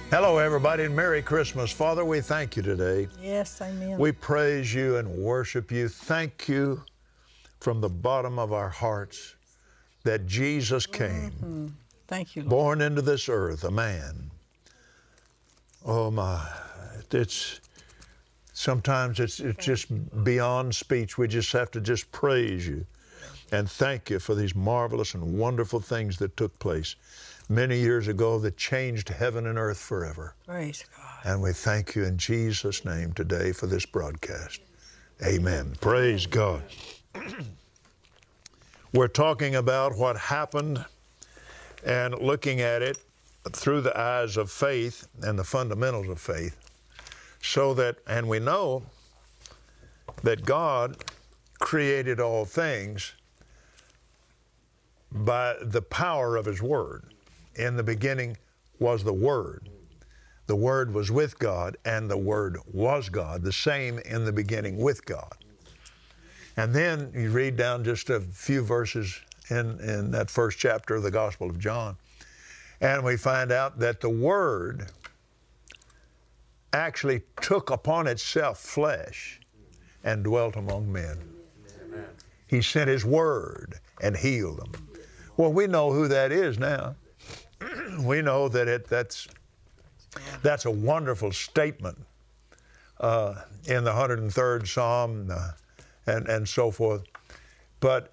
Hello, everybody, and Merry Christmas. Father, we thank you today. Yes, amen. We praise you and worship you. Thank you from the bottom of our hearts that Jesus came, Thank you, Lord. born into this earth, a man. Oh, my. Sometimes it's just beyond speech. We just have to just praise you and thank you for these marvelous and wonderful things that took place many years ago that changed heaven and earth forever. Praise God. And we thank you in Jesus' name today for this broadcast. Amen. Praise God. We're talking about what happened and looking at it through the eyes of faith and the fundamentals of faith, so that, and we know that God created all things by the power of His Word. In the beginning was the Word. The Word was with God, and the Word was God, the same in the beginning with God. And then you read down just a few verses in that first chapter of the Gospel of John, and we find out that the Word actually took upon itself flesh and dwelt among men. Amen. He sent His Word and healed them. Well, we know who that is now. We know that that's a wonderful statement in the 103rd Psalm and so forth. But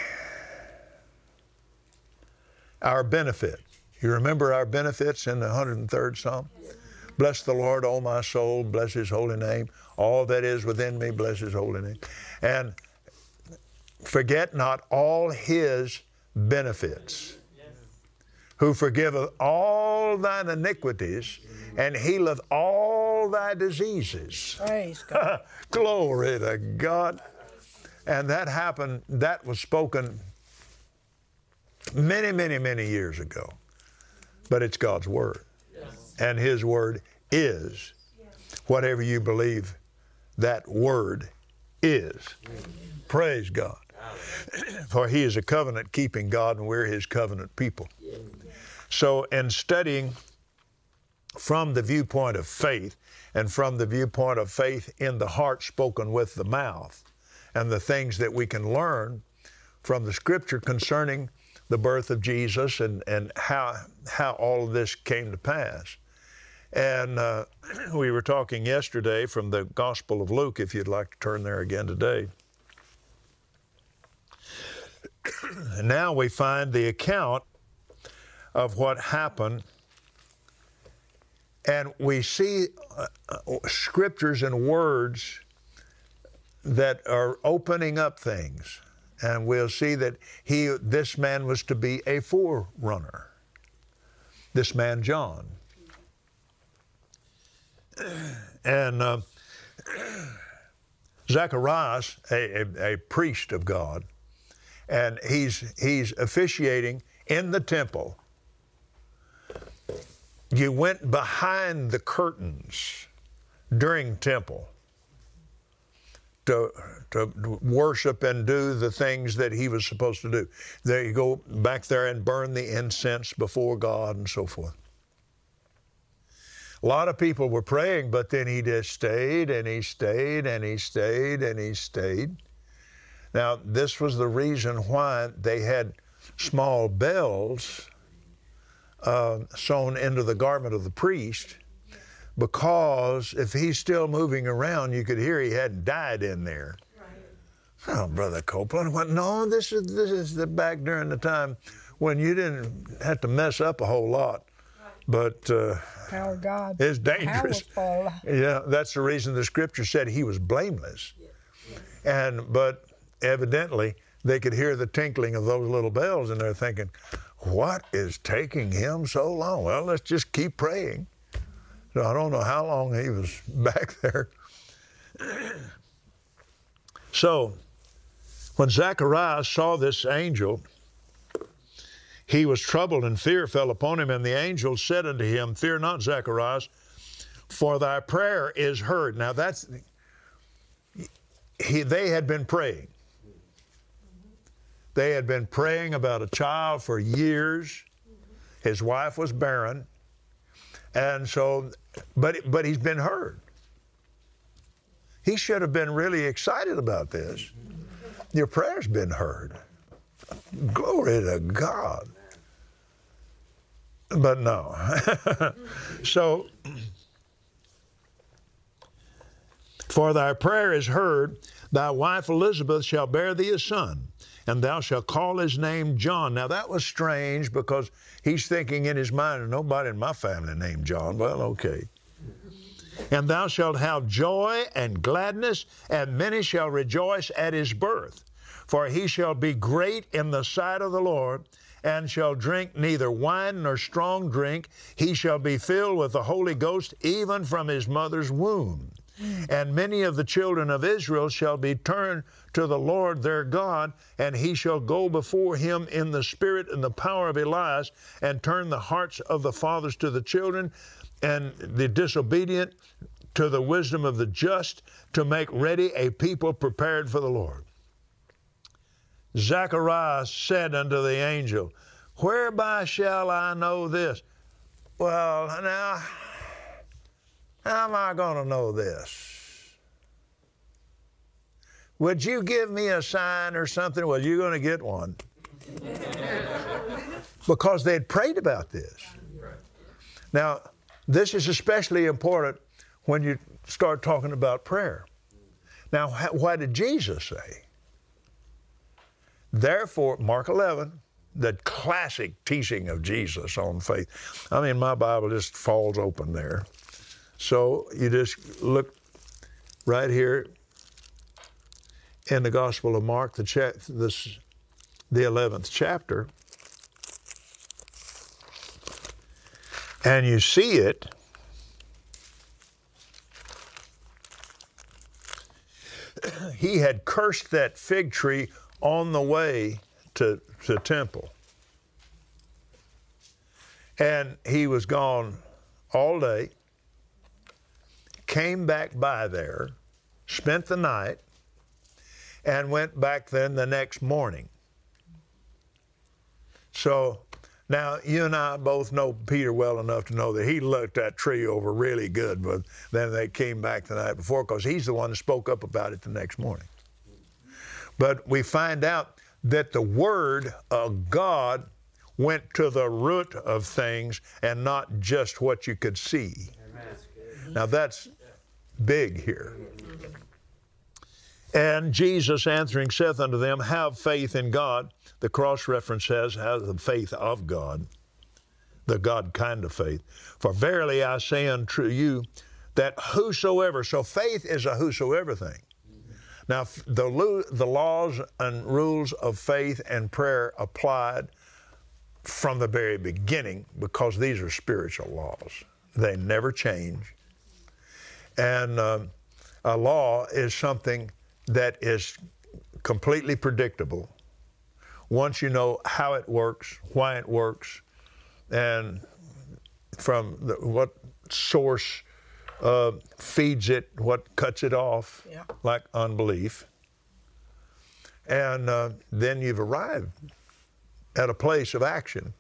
our benefit, you remember our benefits in the 103rd Psalm? Yes. Bless the Lord, O my soul, bless His holy name. All that is within me, bless His holy name. And forget not all His benefits, who forgiveth all thine iniquities and healeth all thy diseases. Praise God. Glory to God. And that happened, that was spoken many, many, many years ago. But it's God's Word. Yes. And His Word is whatever you believe that Word is. Amen. Praise God. For He is a covenant-keeping God, and we're His covenant people. So in studying from the viewpoint of faith, and from the viewpoint of faith in the heart spoken with the mouth, and the things that we can learn from the Scripture concerning the birth of Jesus and how all of this came to pass. And we were talking yesterday from the Gospel of Luke, if you'd like to turn there again today. And now we find the account of what happened, and we see scriptures and words that are opening up things. And we'll see that this man was to be a forerunner, this man John. And Zacharias, a priest of God, and he's officiating in the temple. You went behind the curtains during temple to worship and do the things that he was supposed to do. There you go back there and burn the incense before God and so forth. A lot of people were praying, but then he just stayed and he stayed and he stayed and he stayed. Now, this was the reason why they had small bells sewn into the garment of the priest, because if he's still moving around, you could hear he hadn't died in there. Right. Oh, Brother Copeland, what? No, this is the back during the time when you didn't have to mess up a whole lot. Right. But power of God. It's dangerous. Yeah, that's the reason the Scripture said he was blameless. Yes. But evidently they could hear the tinkling of those little bells, and they're thinking, what is taking him so long? Well, let's just keep praying. So I don't know how long he was back there. So when Zacharias saw this angel, he was troubled, and fear fell upon him. And the angel said unto him, Fear not, Zacharias, for thy prayer is heard. Now they had been praying. They had been praying about a child for years. His wife was barren. And so, but he's been heard. He should have been really excited about this. Your prayer's been heard. Glory to God. But no. So, for thy prayer is heard, thy wife Elizabeth shall bear thee a son, and thou shalt call his name John. Now that was strange because he's thinking in his mind, nobody in my family named John. Well, okay. And thou shalt have joy and gladness, and many shall rejoice at his birth. For he shall be great in the sight of the Lord, and shall drink neither wine nor strong drink. He shall be filled with the Holy Ghost even from his mother's womb. And many of the children of Israel shall be turned to the Lord their God, and he shall go before him in the spirit and the power of Elias, and turn the hearts of the fathers to the children, and the disobedient to the wisdom of the just, to make ready a people prepared for the Lord. Zacharias said unto the angel, whereby shall I know this? Well, now, how am I going to know this? Would you give me a sign or something? Well, you're going to get one. Because they had prayed about this. Now, this is especially important when you start talking about prayer. Now, what did Jesus say? Therefore, Mark 11, the classic teaching of Jesus on faith. I mean, my Bible just falls open there. So you just look right here in the Gospel of Mark, the 11th chapter, and you see it. He had cursed that fig tree on the way to temple. And he was gone all day, came back by there, spent the night, and went back then the next morning. So now you and I both know Peter well enough to know that he looked that tree over really good, but then they came back the night before because he's the one that spoke up about it the next morning. But we find out that the Word of God went to the root of things and not just what you could see. Now that's big here. And Jesus answering saith unto them, have faith in God. The cross-reference says, have the faith of God, the God kind of faith. For verily I say unto you, that whosoever, so faith is a whosoever thing. Now, the laws and rules of faith and prayer applied from the very beginning because these are spiritual laws. They never change. And a law is something that is completely predictable. Once you know how it works, why it works, and from what source feeds it, what cuts it off, like unbelief. And then you've arrived at a place of action.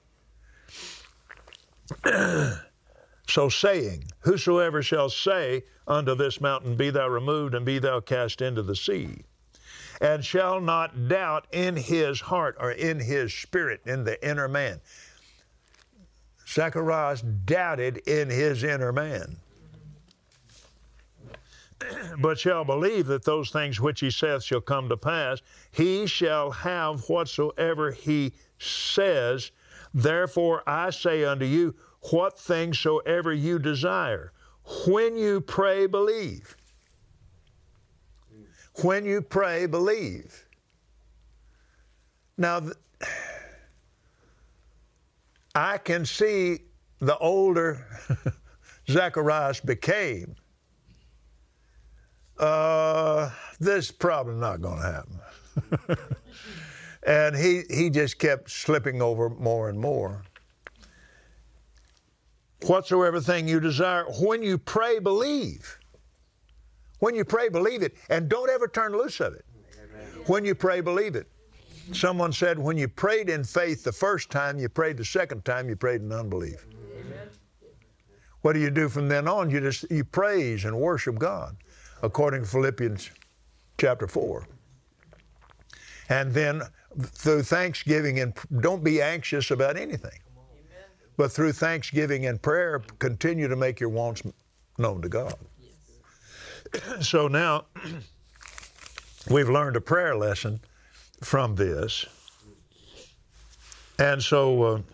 So saying, whosoever shall say unto this mountain, be thou removed and be thou cast into the sea, and shall not doubt in his heart or in his spirit, in the inner man. Zacharias doubted in his inner man. But shall believe that those things which he saith shall come to pass, he shall have whatsoever he says. Therefore I say unto you, what things soever you desire, when you pray, believe. When you pray, believe. Now, I can see the older Zacharias became, this is probably not going to happen. And he just kept slipping over more and more. Whatsoever thing you desire, when you pray, believe. When you pray, believe it, and don't ever turn loose of it. Amen. When you pray, believe it. Someone said when you prayed in faith the first time, you prayed the second time, you prayed in unbelief. Amen. what do you do from then on? You praise and worship God, according to Philippians chapter 4. And then through thanksgiving, and don't be anxious about anything, but through thanksgiving and prayer, continue to make your wants known to God. So now we've learned a prayer lesson from this. And so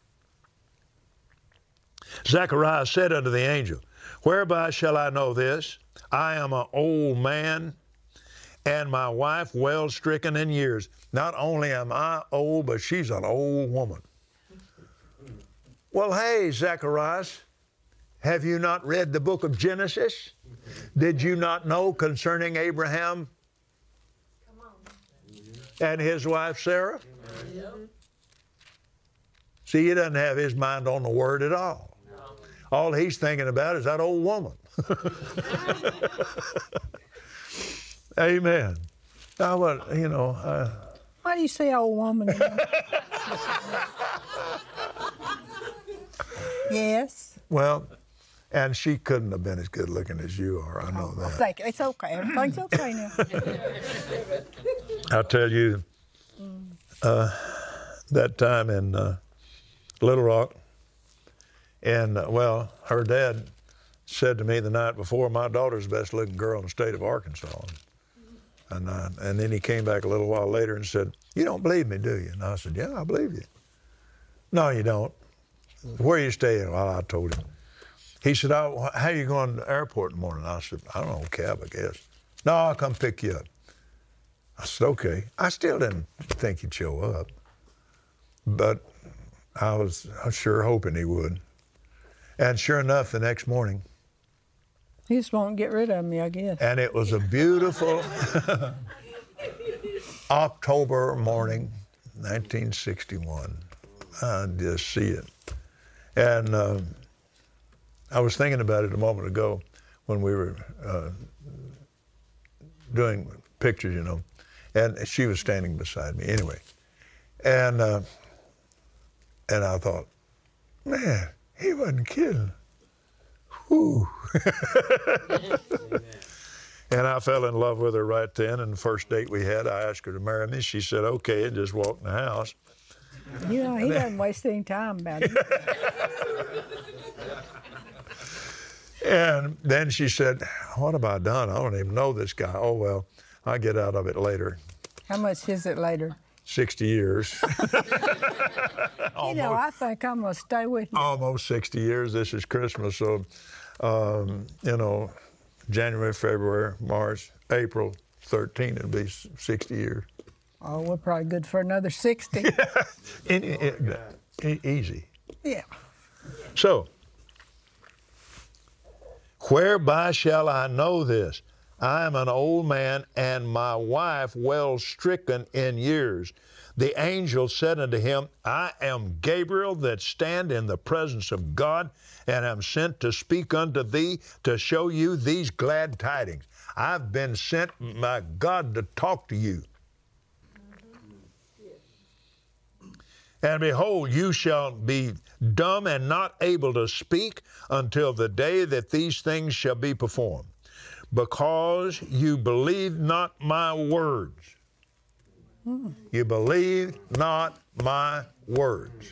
Zacharias said unto the angel, whereby shall I know this? I am an old man, and my wife well stricken in years. Not only am I old, but she's an old woman. Well, hey, Zacharias, have you not read the book of Genesis? Did you not know concerning Abraham and his wife Sarah? See, he doesn't have his mind on the word at all. All he's thinking about is that old woman. Amen. Now, Why do you say old woman? Yes. Well, and she couldn't have been as good looking as you are. I know that. Thank you. It's okay. Everything's okay now. I'll tell you, that time in Little Rock, and her dad said to me the night before, my daughter's the best looking girl in the state of Arkansas. And then he came back a little while later and said, you don't believe me, do you? And I said, yeah, I believe you. No, you don't. Where are you staying? Well, I told him. He said, how are you going to the airport in the morning? I said, I don't know, cab, I guess. No, I'll come pick you up. I said, okay. I still didn't think he'd show up, but I was sure hoping he would. And sure enough, the next morning. He just won't get rid of me, I guess. And it was a beautiful October morning, 1961. I just see it. And I was thinking about it a moment ago when we were doing pictures, and she was standing beside me anyway. And I thought, man, he wasn't kidding. Whew. And I fell in love with her right then, and the first date we had, I asked her to marry me. She said, okay, and just walked in the house. He doesn't waste any time about it. And then she said, what have I done? I don't even know this guy. Oh, well, I'll get out of it later. How much is it later? 60 years. I think I'm going to stay with you. Almost 60 years. This is Christmas. So, January, February, March, April 13, it'll be 60 years. Oh, we're probably good for another 60. Easy. Yeah. So, whereby shall I know this? I am an old man, and my wife well stricken in years. The angel said unto him, I am Gabriel that stand in the presence of God, and am sent to speak unto thee to show you these glad tidings. I've been sent by God to talk to you. And behold, you shall be dumb and not able to speak until the day that these things shall be performed, because you believe not my words. You believe not my words.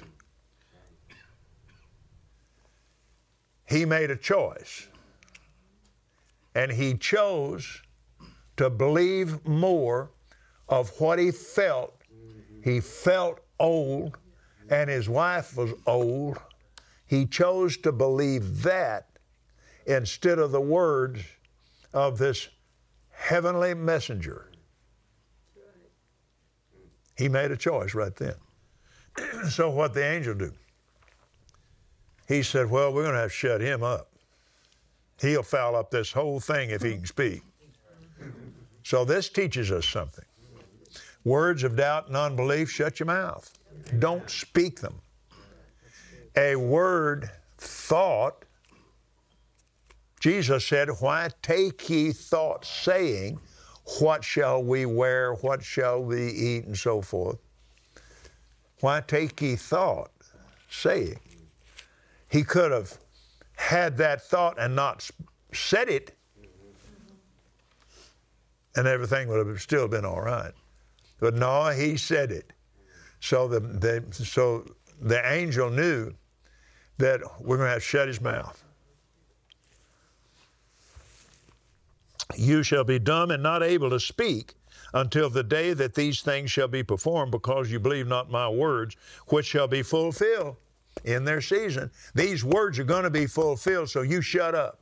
He made a choice, and he chose to believe more of what he felt. He felt old, and his wife was old. He chose to believe that instead of the words of this heavenly messenger. He made a choice right then. So what the angel do? He said, well, we're going to have to shut him up. He'll foul up this whole thing if he can speak. So this teaches us something. Words of doubt and unbelief, shut your mouth. Don't speak them. A word thought, Jesus said, why take ye thought, saying, what shall we wear, what shall we eat, and so forth? Why take ye thought, saying? He could have had that thought and not said it, and everything would have still been all right. But no, he said it. So the angel knew that we're going to have to shut his mouth. You shall be dumb and not able to speak until the day that these things shall be performed, because you believe not my words, which shall be fulfilled in their season. These words are going to be fulfilled, so you shut up.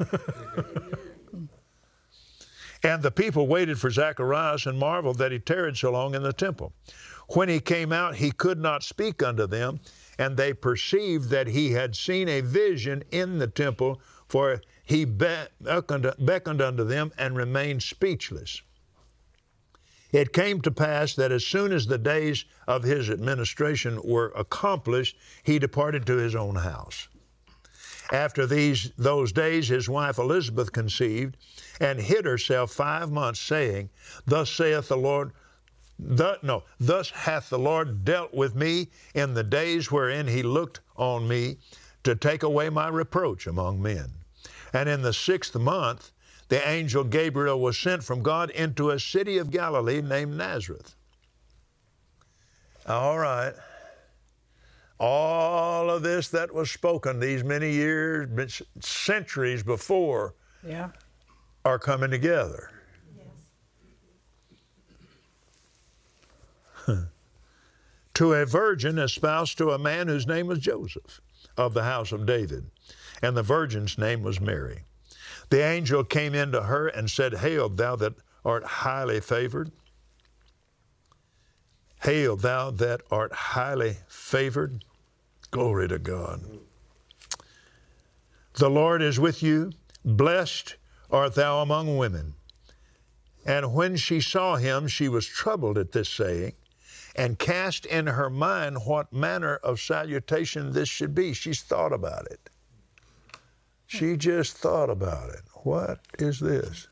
And the people waited for Zacharias and marveled that he tarried so long in the temple. When he came out, he could not speak unto them, and they perceived that he had seen a vision in the temple, for he beckoned unto them and remained speechless. It came to pass that as soon as the days of his administration were accomplished, he departed to his own house. After those days, his wife Elizabeth conceived and hid herself 5 months, saying, Thus hath the Lord dealt with me in the days wherein he looked on me to take away my reproach among men. And in the 6th month, the angel Gabriel was sent from God into a city of Galilee named Nazareth. All right. All of this that was spoken these many years, centuries before, are coming together. Yes. To a virgin espoused to a man whose name was Joseph, of the house of David, and the virgin's name was Mary. The angel came in to her and said, Hail, thou that art highly favored. Hail, thou that art highly favored. Glory to God. The Lord is with you. Blessed art thou among women. And when she saw him, she was troubled at this saying, and cast in her mind what manner of salutation this should be. She's thought about it. She just thought about it. What is this?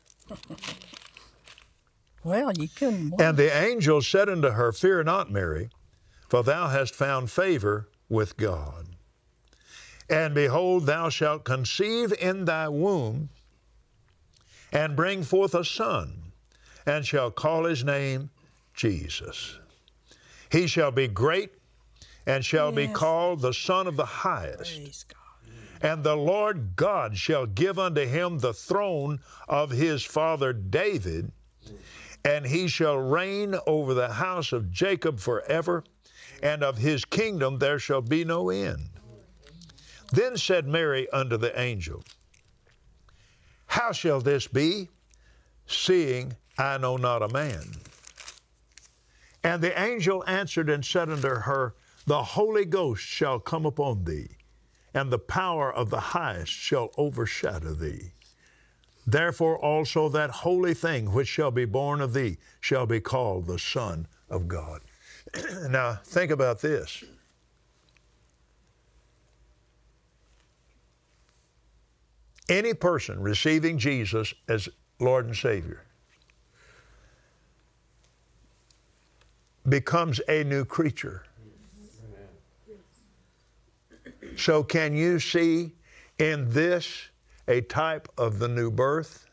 Well, you couldn't. And the angel said unto her, Fear not, Mary, for thou hast found favor with God. And behold, thou shalt conceive in thy womb, and bring forth a son, and shall call his name Jesus. He shall be great, and shall be called the Son of the Highest. Praise God. And the Lord God shall give unto him the throne of his father David, and he shall reign over the house of Jacob forever, and of his kingdom there shall be no end. Then said Mary unto the angel, How shall this be, seeing I know not a man? And the angel answered and said unto her, The Holy Ghost shall come upon thee, and the power of the Highest shall overshadow thee. Therefore also that holy thing which shall be born of thee shall be called the Son of God. Now, think about this. Any person receiving Jesus as Lord and Savior becomes a new creature. So can you see in this a type of the new birth?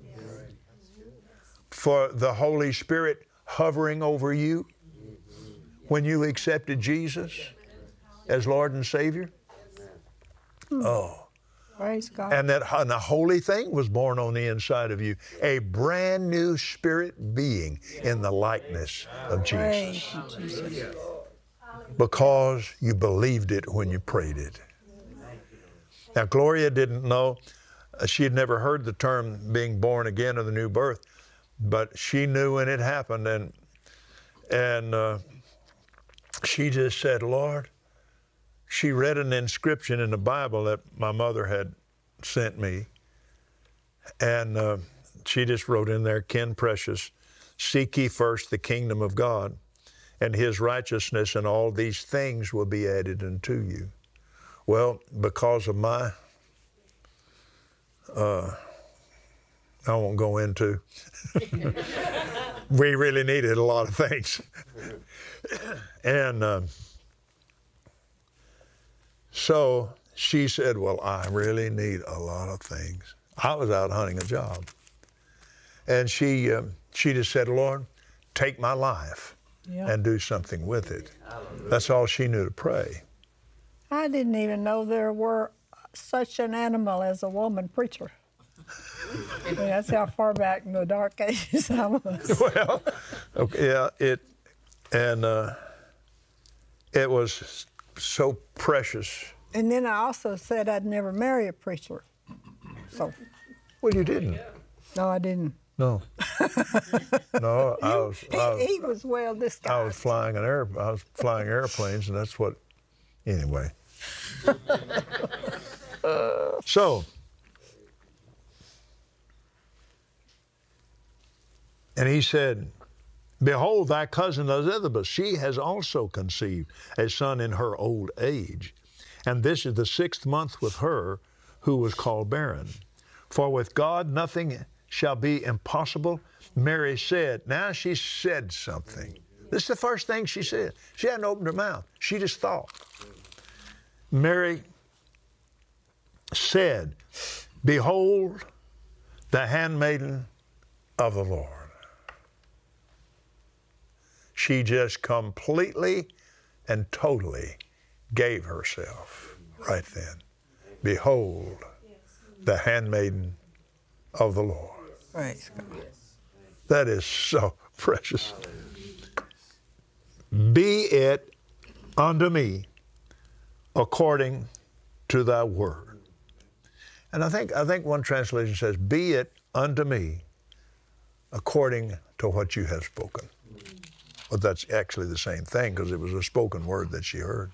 For the Holy Spirit hovering over you when you accepted Jesus as Lord and Savior? Oh. Praise God. And the holy thing was born on the inside of you, a brand new spirit being in the likeness of Jesus. Praise you, Jesus. Because you believed it when you prayed it. Now, Gloria didn't know, she had never heard the term being born again or the new birth, but she knew when it happened, and she just said, Lord, she read an inscription in the Bible that my mother had sent me, and she just wrote in there, Ken Precious, seek ye first the kingdom of God and his righteousness, and all these things will be added unto you. Well, because of my, I won't go into, we really needed a lot of things. And so she said, well, I really need a lot of things. I was out hunting a job. And she just said, Lord, take my life and do something with it. That's all she knew to pray. I didn't even know there were such an animal as a woman preacher. That's how far back in the dark ages I was. Well, okay, yeah, it was so precious. And then I also said I'd never marry a preacher. So. Well, you didn't. No, I didn't. No. No, he was well disguised. I was flying airplanes, and that's what. Anyway. So. And he said, behold, thy cousin Elizabeth, she has also conceived a son in her old age. And this is the 6th month with her who was called barren. For with God nothing shall be impossible. Mary said, now she said something. This is the first thing she said. She hadn't opened her mouth. She just thought. Mary said, behold, the handmaiden of the Lord. She just completely and totally gave herself right then. Behold, the handmaiden of the Lord. Praise God. That is so precious. Be it unto me according to thy word. And I think one translation says, be it unto me according to what you have spoken. Well, that's actually the same thing because it was a spoken word that she heard.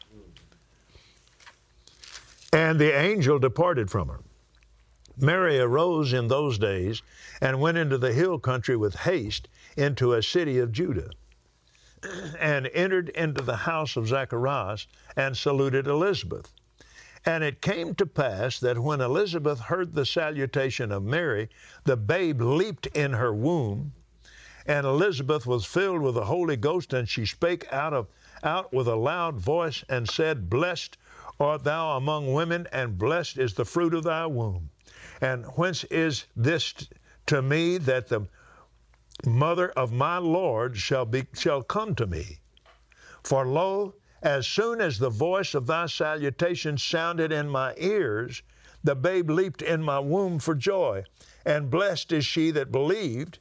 And the angel departed from her. Mary arose in those days and went into the hill country with haste into a city of Judah, and entered into the house of Zacharias and saluted Elizabeth. And it came to pass that when Elizabeth heard the salutation of Mary, the babe leaped in her womb, and Elizabeth was filled with the Holy Ghost, and she spake out with a loud voice and said, blessed art thou among women, and blessed is the fruit of thy womb. And whence is this to me that the mother of my Lord shall come to me? For lo, as soon as the voice of thy salutation sounded in my ears, the babe leaped in my womb for joy. And blessed is she that believed.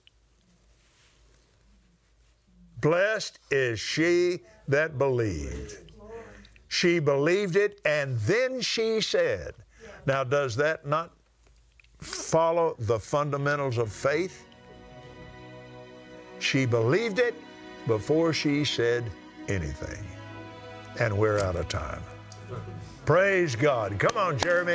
Blessed is she that believed. She believed it, and then she said. Now, does that not follow the fundamentals of faith? She believed it before she said anything. And we're out of time. Praise God. Come on, Jeremy.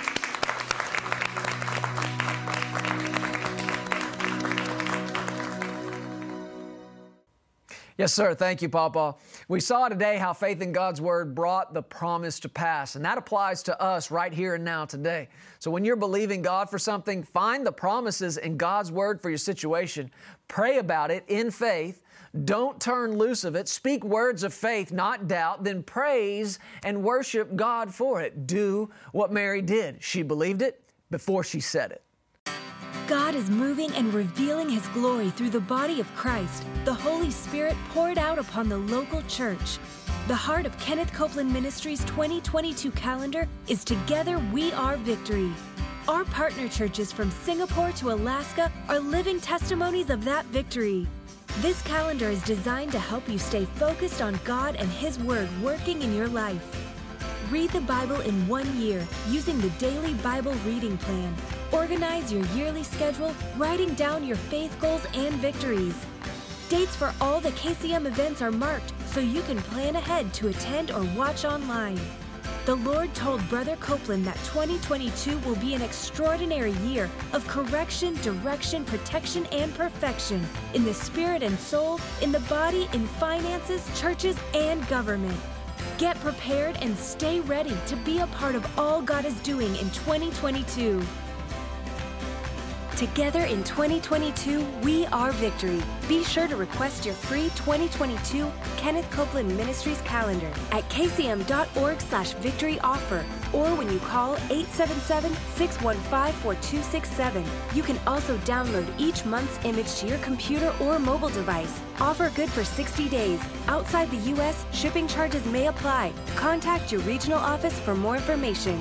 Yes, sir. Thank you, Papa. We saw today how faith in God's Word brought the promise to pass, and that applies to us right here and now today. So when you're believing God for something, find the promises in God's Word for your situation. Pray about it in faith. Don't turn loose of it. Speak words of faith, not doubt. Then praise and worship God for it. Do what Mary did. She believed it before she said it. God is moving and revealing His glory through the body of Christ, the Holy Spirit poured out upon the local church. The heart of Kenneth Copeland Ministries' 2022 calendar is Together We Are Victory. Our partner churches from Singapore to Alaska are living testimonies of that victory. This calendar is designed to help you stay focused on God and His Word working in your life. Read the Bible in 1 year using the Daily Bible Reading Plan. Organize your yearly schedule, writing down your faith goals and victories. Dates for all the KCM events are marked so you can plan ahead to attend or watch online. The Lord told Brother Copeland that 2022 will be an extraordinary year of correction, direction, protection, and perfection in the spirit and soul, in the body, in finances, churches, and government. Get prepared and stay ready to be a part of all God is doing in 2022. Together in 2022, we are Victory. Be sure to request your free 2022 Kenneth Copeland Ministries calendar at kcm.org/victory offer or when you call 877-615-4267. You can also download each month's image to your computer or mobile device. Offer good for 60 days. Outside the U.S., shipping charges may apply. Contact your regional office for more information.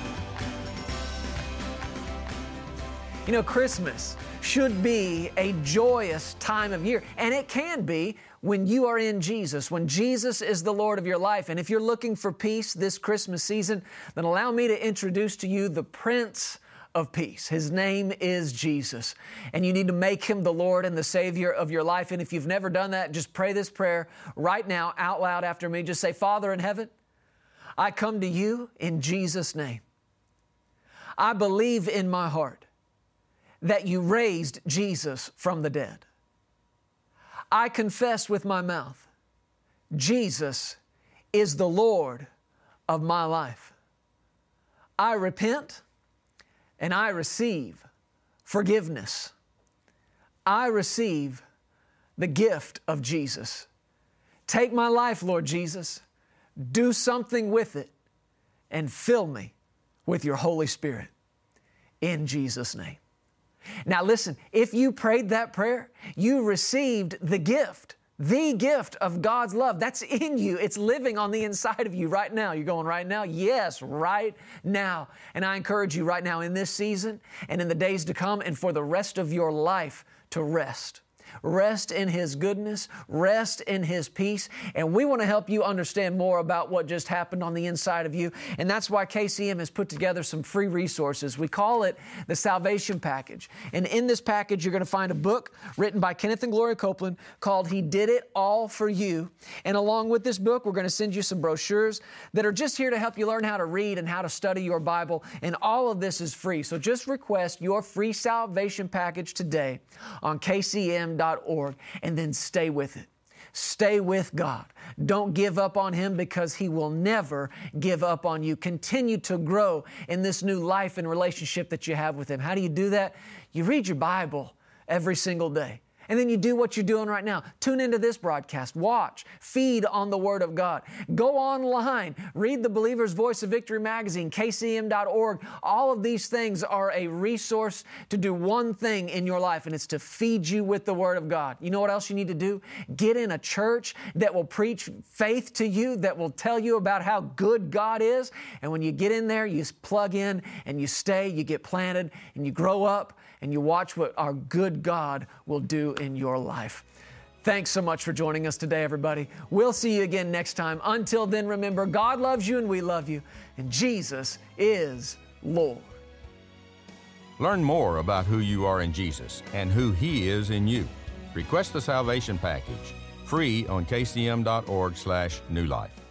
You know, Christmas should be a joyous time of year, and it can be when you are in Jesus, when Jesus is the Lord of your life. And if you're looking for peace this Christmas season, then allow me to introduce to you the Prince of Peace. His name is Jesus, and you need to make Him the Lord and the Savior of your life. And if you've never done that, just pray this prayer right now out loud after me. Just say, Father in heaven, I come to you in Jesus' name. I believe in my heart that you raised Jesus from the dead. I confess with my mouth, Jesus is the Lord of my life. I repent and I receive forgiveness. I receive the gift of Jesus. Take my life, Lord Jesus. Do something with it and fill me with your Holy Spirit. In Jesus' name. Now listen, if you prayed that prayer, you received the gift of God's love. That's in you. It's living on the inside of you right now. You're going, right now? Yes, right now. And I encourage you right now in this season and in the days to come and for the rest of your life to rest. Rest in His goodness, rest in His peace, and we want to help you understand more about what just happened on the inside of you, and that's why KCM has put together some free resources. We call it the Salvation Package, and in this package you're going to find a book written by Kenneth and Gloria Copeland called He Did It All For You, and along with this book we're going to send you some brochures that are just here to help you learn how to read and how to study your Bible, and all of this is free, so just request your free Salvation Package today on KCM.org and then stay with it. Stay with God. Don't give up on Him because He will never give up on you. Continue to grow in this new life and relationship that you have with Him. How do you do that? You read your Bible every single day. And then you do what you're doing right now. Tune into this broadcast. Watch. Feed on the Word of God. Go online. Read the Believer's Voice of Victory magazine, kcm.org. All of these things are a resource to do one thing in your life, and it's to feed you with the Word of God. You know what else you need to do? Get in a church that will preach faith to you, that will tell you about how good God is. And when you get in there, you plug in and you stay, you get planted, and you grow up, and you watch what our good God will do in your life. Thanks so much for joining us today, everybody. We'll see you again next time. Until then, remember, God loves you and we love you, and Jesus is Lord. Learn more about who you are in Jesus and who He is in you. Request the Salvation Package, free on kcm.org/newlife.